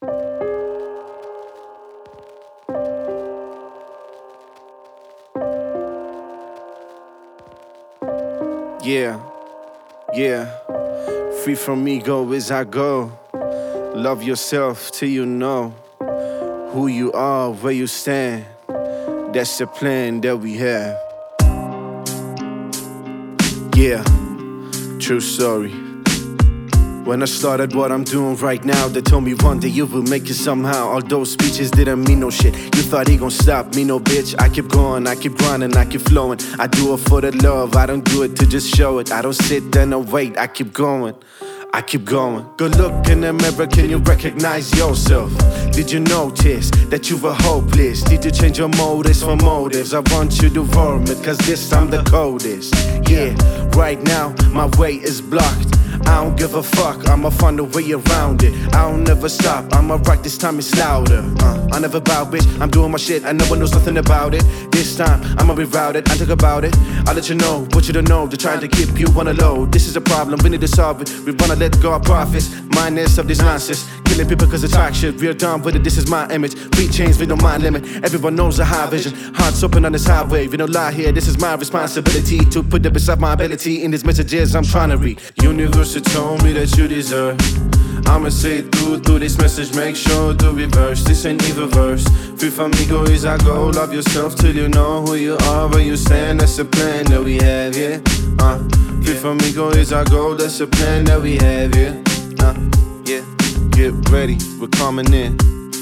Yeah, yeah. Free from ego as I go. Love yourself till you know who you are, where you stand. That's the plan that we have. Yeah, true story. When I started what I'm doing right now, they told me one day you will make it somehow. All those speeches didn't mean no shit. You thought he gon' stop me, no bitch. I keep going, I keep grinding, I keep flowing. I do it for the love, I don't do it to just show it. I don't sit there and wait, I keep going, I keep going. Good look in the mirror, can you recognize yourself? Did you notice that you were hopeless? Did you change your motives for motives? I want you to vomit, cause this time the coldest. Yeah, right now my way is blocked. I don't give a fuck, I'ma find a way around it. I don't never stop, I'ma rock, this time it's louder. I never bow, bitch, I'm doing my shit, and no one knows nothing about it. This time, I'ma reroute it, I talk about it. I'll let you know, what you don't know, they're trying to keep you on the low. This is a problem, we need to solve it. We wanna let go of profits, minus of this nonsense. Killing people cause it's talk shit, we're done with it, this is my image. We change, we don't mind limit, everyone knows the high vision. Hearts open on this highway, we don't lie here, this is my responsibility. To put it beside my ability in these messages I'm trying to read. Universe told me that you deserve. I'ma say it through this message, make sure to reverse. This ain't even verse. Free from ego is our goal. Love yourself till you know who you are, where you stand. That's the plan that we have, yeah. Free from ego is our goal. That's the plan that we have, yeah. Yeah. Get ready, we're coming in.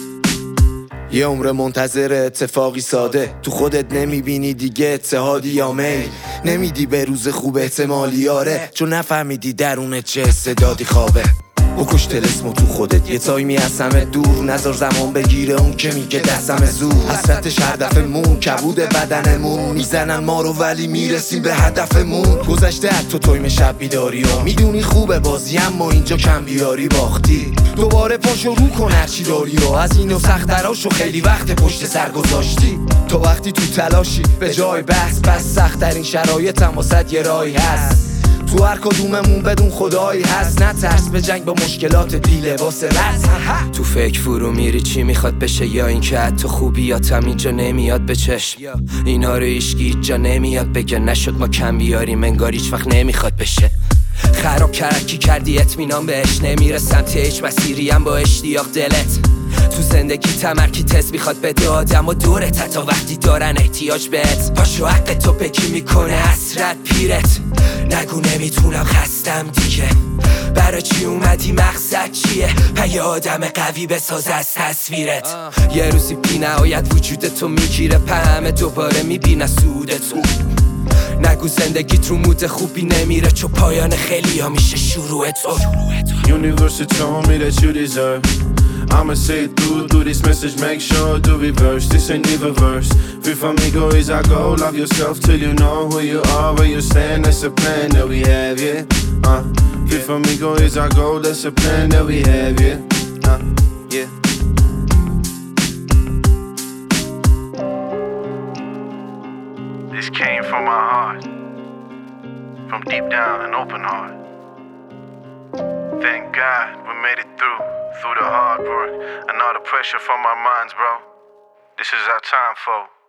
یه عمر منتظر اتفاقی ساده، تو خودت نمیبینی دیگه اتحادی یا میل. نمیدی به روز خوب احتمالی آره، چون نفهمیدی درونت چه استعدادی خوابه. بکش تلسمو تو خودت، یه تایمی از همه دور. نذار زمان بگیره اون که میگه دستم زور. حسرتش هر دفعه مون، کبود بدنمون. میزنن ما رو ولی میرسیم به هدفمون. گذشته حتی تایم شب بیداری ها، میدونی خوبه بازی اما اینجا کم بیاری باختی. دوباره پاشو رو کن هرچی داری ها، از اینو سختراشو خیلی وقت پشت سر گذاشتی. تو وقتی تو تلاشی به جای بس سخت‌ترین شرایط هم واسه یه راهی هست. تو هر کدوممون بدون خدایی هست. نترس به جنگ با مشکلات بی لباس رس. تو فکر فرو میری چی میخواد بشه، یا این که حتی خوبیاتم اینجا نمیاد به چشم. اینا رو هیچکی جا نمیاد بگه نشد ما کم بیاریم، انگار هیچ وقت نمیخواد بشه. خراب کرکی کردی اطمینان بهش، نمیره سمت هیچ مسیری هم با اشتیاق دلت. تو زندگی تمرکز میخواد بده آدم و دورت، تا وقتی دارن احتیاج بهت. پاشو حق تو بکی میکنه حسرت پیرت. نگو نمیتونم خستم دیگه، برای چی اومدی مقصد چیه؟ یه آدم قوی بساز از تصویرت. یه روزی بی نهایت وجودتو میگیره، همه دوباره میبینه سودتو. نگو زندگیت رو مود خوبی نمیره، چون پایان خیلی ها میشه شروع تو. Universe told me that you deserve. I'ma say it through this message, make sure to reverse. This ain't even verse. Free from ego is our goal. Love yourself till you know who you are, where you stand. That's the plan that we have, yeah. Free from ego is our goal. That's the plan that we have, yeah. Yeah. This came from my heart, from deep down an open heart. Thank God we made it through the hard work and all the pressure from our minds, bro. This is our time, folk.